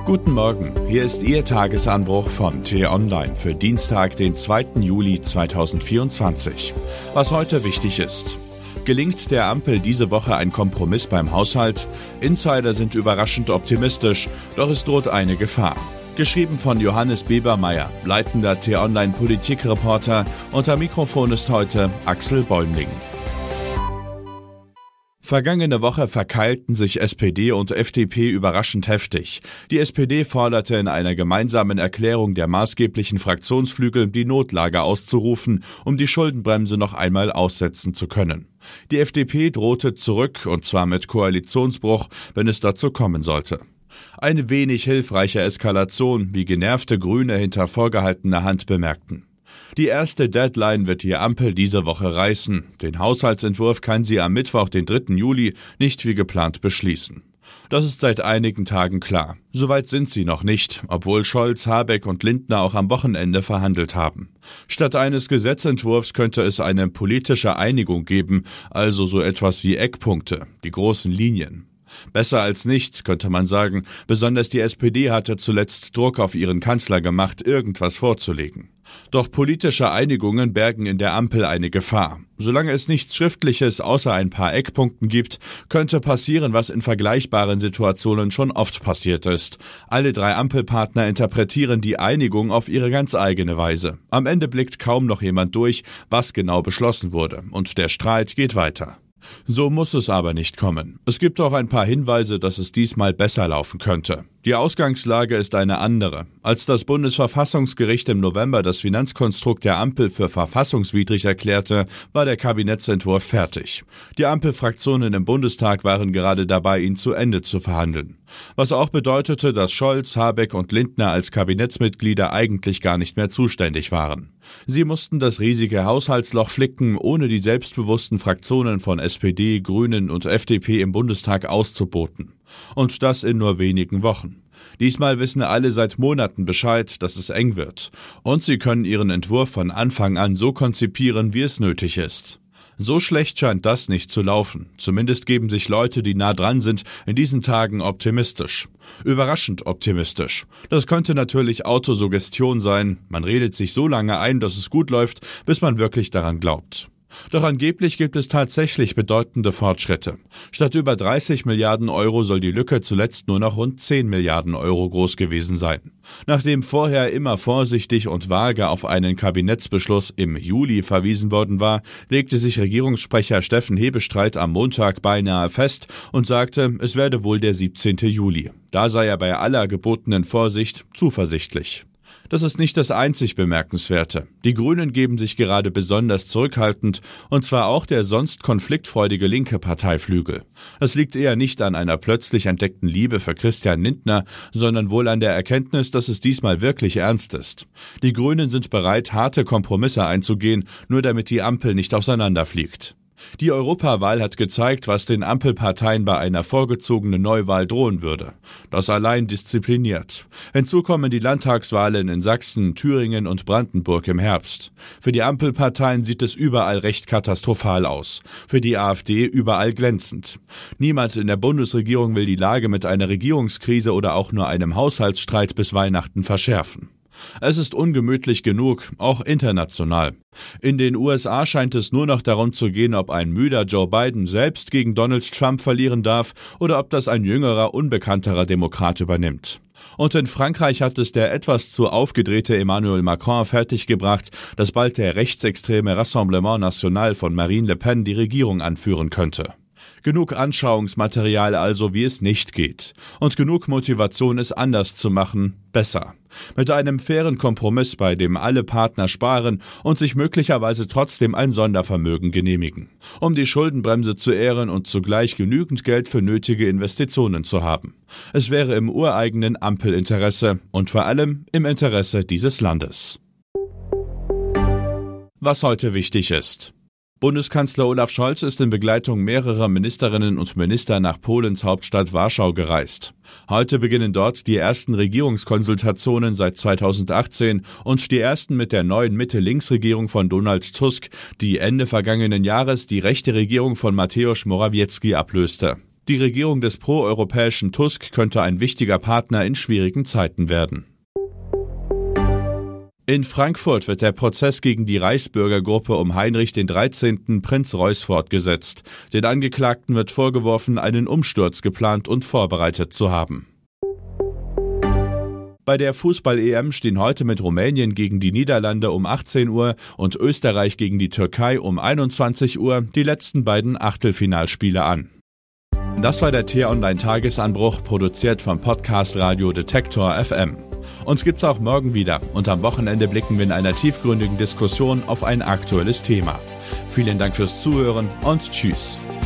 Guten Morgen, hier ist Ihr Tagesanbruch von T-Online für Dienstag, den 2. Juli 2024. Was heute wichtig ist: Gelingt der Ampel diese Woche ein Kompromiss beim Haushalt? Insider sind überraschend optimistisch, doch es droht eine Gefahr. Geschrieben von Johannes Bebermeier, leitender T-Online-Politikreporter. Unter Mikrofon ist heute Axel Bäumling. Vergangene Woche verkeilten sich SPD und FDP überraschend heftig. Die SPD forderte in einer gemeinsamen Erklärung der maßgeblichen Fraktionsflügel, die Notlage auszurufen, um die Schuldenbremse noch einmal aussetzen zu können. Die FDP drohte zurück, und zwar mit Koalitionsbruch, wenn es dazu kommen sollte. Eine wenig hilfreiche Eskalation, wie genervte Grüne hinter vorgehaltener Hand bemerkten. Die erste Deadline wird die Ampel diese Woche reißen. Den Haushaltsentwurf kann sie am Mittwoch, den 3. Juli, nicht wie geplant beschließen. Das ist seit einigen Tagen klar. Soweit sind sie noch nicht, obwohl Scholz, Habeck und Lindner auch am Wochenende verhandelt haben. Statt eines Gesetzentwurfs könnte es eine politische Einigung geben, also so etwas wie Eckpunkte, die großen Linien. Besser als nichts, könnte man sagen. Besonders die SPD hatte zuletzt Druck auf ihren Kanzler gemacht, irgendwas vorzulegen. Doch politische Einigungen bergen in der Ampel eine Gefahr. Solange es nichts Schriftliches außer ein paar Eckpunkten gibt, könnte passieren, was in vergleichbaren Situationen schon oft passiert ist. Alle drei Ampelpartner interpretieren die Einigung auf ihre ganz eigene Weise. Am Ende blickt kaum noch jemand durch, was genau beschlossen wurde, und der Streit geht weiter. So muss es aber nicht kommen. Es gibt auch ein paar Hinweise, dass es diesmal besser laufen könnte. Die Ausgangslage ist eine andere. Als das Bundesverfassungsgericht im November das Finanzkonstrukt der Ampel für verfassungswidrig erklärte, war der Kabinettsentwurf fertig. Die Ampelfraktionen im Bundestag waren gerade dabei, ihn zu Ende zu verhandeln. Was auch bedeutete, dass Scholz, Habeck und Lindner als Kabinettsmitglieder eigentlich gar nicht mehr zuständig waren. Sie mussten das riesige Haushaltsloch flicken, ohne die selbstbewussten Fraktionen von SPD, Grünen und FDP im Bundestag auszuboten. Und das in nur wenigen Wochen. Diesmal wissen alle seit Monaten Bescheid, dass es eng wird. Und sie können ihren Entwurf von Anfang an so konzipieren, wie es nötig ist. So schlecht scheint das nicht zu laufen. Zumindest geben sich Leute, die nah dran sind, in diesen Tagen optimistisch. Überraschend optimistisch. Das könnte natürlich Autosuggestion sein. Man redet sich so lange ein, dass es gut läuft, bis man wirklich daran glaubt. Doch angeblich gibt es tatsächlich bedeutende Fortschritte. Statt über 30 Milliarden Euro soll die Lücke zuletzt nur noch rund 10 Milliarden Euro groß gewesen sein. Nachdem vorher immer vorsichtig und vage auf einen Kabinettsbeschluss im Juli verwiesen worden war, legte sich Regierungssprecher Steffen Hebestreit am Montag beinahe fest und sagte, es werde wohl der 17. Juli. Da sei er bei aller gebotenen Vorsicht zuversichtlich. Das ist nicht das einzig Bemerkenswerte. Die Grünen geben sich gerade besonders zurückhaltend, und zwar auch der sonst konfliktfreudige linke Parteiflügel. Das liegt eher nicht an einer plötzlich entdeckten Liebe für Christian Lindner, sondern wohl an der Erkenntnis, dass es diesmal wirklich ernst ist. Die Grünen sind bereit, harte Kompromisse einzugehen, nur damit die Ampel nicht auseinanderfliegt. Die Europawahl hat gezeigt, was den Ampelparteien bei einer vorgezogenen Neuwahl drohen würde. Das allein diszipliniert. Hinzu kommen die Landtagswahlen in Sachsen, Thüringen und Brandenburg im Herbst. Für die Ampelparteien sieht es überall recht katastrophal aus. Für die AfD überall glänzend. Niemand in der Bundesregierung will die Lage mit einer Regierungskrise oder auch nur einem Haushaltsstreit bis Weihnachten verschärfen. Es ist ungemütlich genug, auch international. In den USA scheint es nur noch darum zu gehen, ob ein müder Joe Biden selbst gegen Donald Trump verlieren darf oder ob das ein jüngerer, unbekannterer Demokrat übernimmt. Und in Frankreich hat es der etwas zu aufgedrehte Emmanuel Macron fertiggebracht, dass bald der rechtsextreme Rassemblement National von Marine Le Pen die Regierung anführen könnte. Genug Anschauungsmaterial also, wie es nicht geht. Und genug Motivation, es anders zu machen, besser. Mit einem fairen Kompromiss, bei dem alle Partner sparen und sich möglicherweise trotzdem ein Sondervermögen genehmigen. Um die Schuldenbremse zu ehren und zugleich genügend Geld für nötige Investitionen zu haben. Es wäre im ureigenen Ampelinteresse und vor allem im Interesse dieses Landes. Was heute wichtig ist: Bundeskanzler Olaf Scholz ist in Begleitung mehrerer Ministerinnen und Minister nach Polens Hauptstadt Warschau gereist. Heute beginnen dort die ersten Regierungskonsultationen seit 2018 und die ersten mit der neuen Mitte-Links-Regierung von Donald Tusk, die Ende vergangenen Jahres die rechte Regierung von Mateusz Morawiecki ablöste. Die Regierung des proeuropäischen Tusk könnte ein wichtiger Partner in schwierigen Zeiten werden. In Frankfurt wird der Prozess gegen die Reichsbürgergruppe um Heinrich XIII. Prinz Reuß fortgesetzt. Den Angeklagten wird vorgeworfen, einen Umsturz geplant und vorbereitet zu haben. Bei der Fußball-EM stehen heute mit Rumänien gegen die Niederlande um 18 Uhr und Österreich gegen die Türkei um 21 Uhr die letzten beiden Achtelfinalspiele an. Das war der T-Online-Tagesanbruch, produziert vom Podcast Radio Detektor FM. Uns gibt's auch morgen wieder und am Wochenende blicken wir in einer tiefgründigen Diskussion auf ein aktuelles Thema. Vielen Dank fürs Zuhören und tschüss.